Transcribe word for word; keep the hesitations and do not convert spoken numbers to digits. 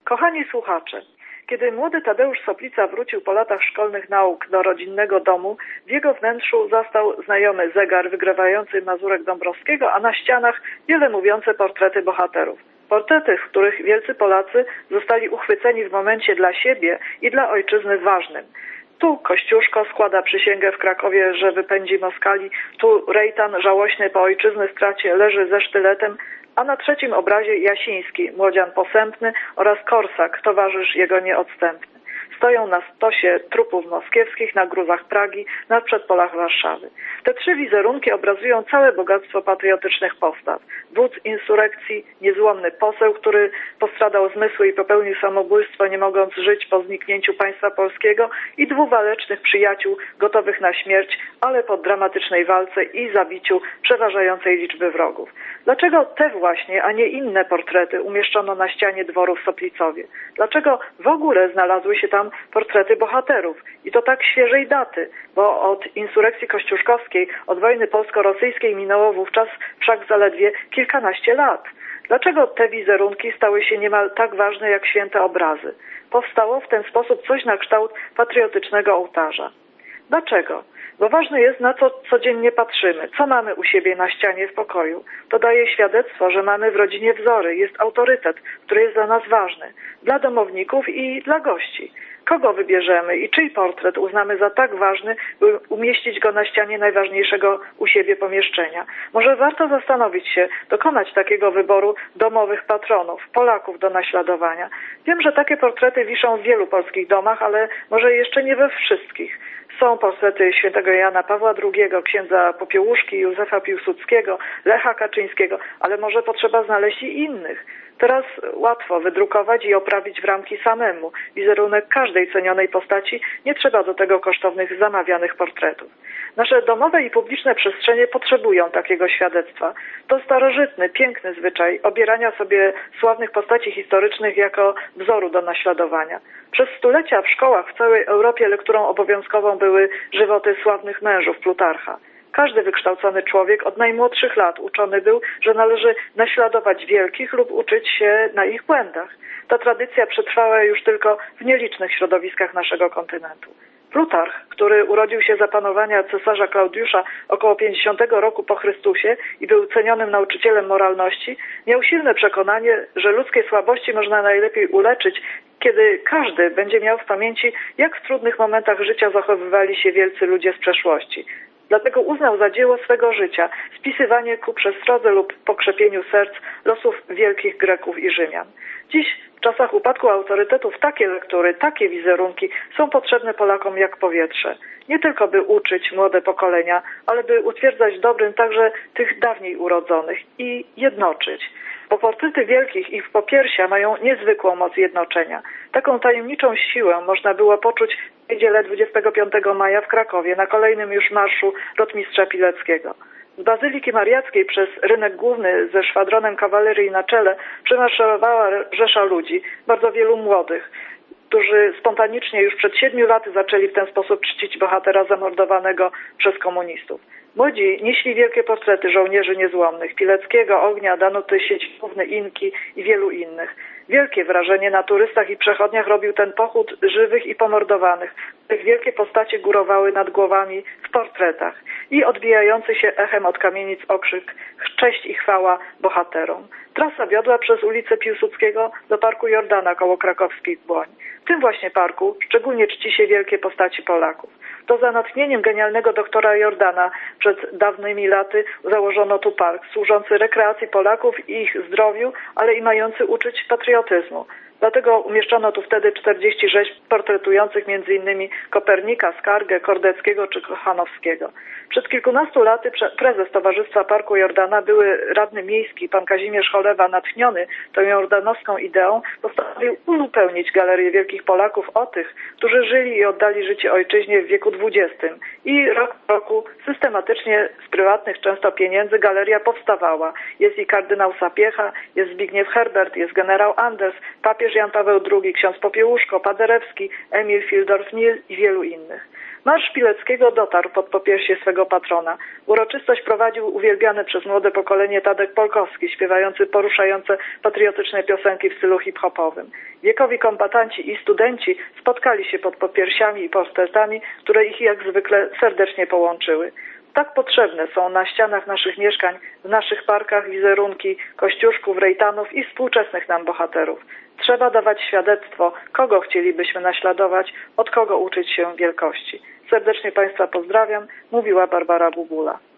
Kochani słuchacze, kiedy młody Tadeusz Soplica wrócił po latach szkolnych nauk do rodzinnego domu, w jego wnętrzu zastał znajomy zegar wygrywający Mazurek Dąbrowskiego, a na ścianach wiele mówiące portrety bohaterów. Portrety, w których wielcy Polacy zostali uchwyceni w momencie dla siebie i dla ojczyzny ważnym. Tu Kościuszko składa przysięgę w Krakowie, że wypędzi Moskali, tu Rejtan żałośny po ojczyzny stracie leży ze sztyletem, a na trzecim obrazie Jasiński, młodzian posępny oraz Korsak, towarzysz jego nieodstępny. Stoją na stosie trupów moskiewskich, na gruzach Pragi, na przedpolach Warszawy. Te trzy wizerunki obrazują całe bogactwo patriotycznych postaw. Wódz insurekcji, niezłomny poseł, który postradał zmysły i popełnił samobójstwo, nie mogąc żyć po zniknięciu państwa polskiego, i dwóch walecznych przyjaciół, gotowych na śmierć, ale po dramatycznej walce i zabiciu przeważającej liczby wrogów. Dlaczego te właśnie, a nie inne portrety umieszczono na ścianie dworu w Soplicowie? Dlaczego w ogóle znalazły się tam portrety bohaterów? I to tak świeżej daty, bo od insurekcji kościuszkowskiej, od wojny polsko-rosyjskiej minęło wówczas wszak zaledwie kilkanaście lat. Dlaczego te wizerunki stały się niemal tak ważne jak święte obrazy? Powstało w ten sposób coś na kształt patriotycznego ołtarza. Dlaczego? Bo ważne jest, na co codziennie patrzymy, co mamy u siebie na ścianie w pokoju. To daje świadectwo, że mamy w rodzinie wzory, jest autorytet, który jest dla nas ważny, dla domowników i dla gości. Kogo wybierzemy i czyj portret uznamy za tak ważny, by umieścić go na ścianie najważniejszego u siebie pomieszczenia? Może warto zastanowić się, dokonać takiego wyboru domowych patronów, Polaków do naśladowania. Wiem, że takie portrety wiszą w wielu polskich domach, ale może jeszcze nie we wszystkich. Są portrety świętego Jana Pawła drugiego, księdza Popiełuszki, Józefa Piłsudskiego, Lecha Kaczyńskiego, ale może potrzeba znaleźć i innych. Teraz łatwo wydrukować i oprawić w ramki samemu wizerunek każdej cenionej postaci, nie trzeba do tego kosztownych zamawianych portretów. Nasze domowe i publiczne przestrzenie potrzebują takiego świadectwa. To starożytny, piękny zwyczaj obierania sobie sławnych postaci historycznych jako wzoru do naśladowania. Przez stulecia w szkołach w całej Europie lekturą obowiązkową były żywoty sławnych mężów Plutarcha. Każdy wykształcony człowiek od najmłodszych lat uczony był, że należy naśladować wielkich lub uczyć się na ich błędach. Ta tradycja przetrwała już tylko w nielicznych środowiskach naszego kontynentu. Plutarch, który urodził się za panowania cesarza Klaudiusza około pięćdziesiątego roku po Chrystusie i był cenionym nauczycielem moralności, miał silne przekonanie, że ludzkie słabości można najlepiej uleczyć, kiedy każdy będzie miał w pamięci, jak w trudnych momentach życia zachowywali się wielcy ludzie z przeszłości. Dlatego uznał za dzieło swego życia spisywanie ku przestrodze lub pokrzepieniu serc losów wielkich Greków i Rzymian. Dziś, w czasach upadku autorytetów, takie lektury, takie wizerunki są potrzebne Polakom jak powietrze. Nie tylko by uczyć młode pokolenia, ale by utwierdzać dobrym także tych dawniej urodzonych i jednoczyć. Bo portrety wielkich ich popiersia mają niezwykłą moc jednoczenia. Taką tajemniczą siłę można było poczuć w niedzielę dwudziestego piątego maja w Krakowie na kolejnym już marszu rotmistrza Pileckiego. Z Bazyliki Mariackiej przez rynek główny ze szwadronem kawalerii na czele przemarszowała rzesza ludzi, bardzo wielu młodych, którzy spontanicznie już przed siedmiu laty zaczęli w ten sposób czcić bohatera zamordowanego przez komunistów. Młodzi nieśli wielkie portrety żołnierzy niezłomnych, Pileckiego, Ognia, Danuty Sieciówny, Inki i wielu innych. Wielkie wrażenie na turystach i przechodniach robił ten pochód żywych i pomordowanych. Tych wielkie postacie górowały nad głowami w portretach i odbijający się echem od kamienic okrzyk cześć i chwała bohaterom. Trasa wiodła przez ulicę Piłsudskiego do Parku Jordana koło krakowskich Błoń. W tym właśnie parku szczególnie czci się wielkie postaci Polaków. To za natchnieniem genialnego doktora Jordana przed dawnymi laty założono tu park, służący rekreacji Polaków i ich zdrowiu, ale i mający uczyć patriotyzmu. Dlatego umieszczono tu wtedy czterdzieści rzeźb portretujących między innymi Kopernika, Skargę, Kordeckiego czy Kochanowskiego. Przed kilkunastu laty prezes Towarzystwa Parku Jordana, były radny miejski pan Kazimierz Cholewa, natchniony tą jordanowską ideą, postanowił uzupełnić galerię wielkich Polaków o tych, którzy żyli i oddali życie ojczyźnie w wieku dwudziestym. I rok po roku systematycznie z prywatnych często pieniędzy galeria powstawała. Jest i kardynał Sapiecha, jest Zbigniew Herbert, jest generał Anders, papież Jan Paweł drugi, ksiądz Popiełuszko, Paderewski, Emil Fildorf-Nil i wielu innych. Marsz Pileckiego dotarł pod popiersie swego patrona. Uroczystość prowadził uwielbiany przez młode pokolenie Tadek Polkowski, śpiewający poruszające patriotyczne piosenki w stylu hip-hopowym. szkolnym. Wiekowi kombatanci i studenci spotkali się pod popiersiami i portretami, które ich jak zwykle serdecznie połączyły. Tak potrzebne są na ścianach naszych mieszkań, w naszych parkach wizerunki kościuszków, rejtanów i współczesnych nam bohaterów. Trzeba dawać świadectwo, kogo chcielibyśmy naśladować, od kogo uczyć się wielkości. Serdecznie Państwa pozdrawiam, mówiła Barbara Bubula.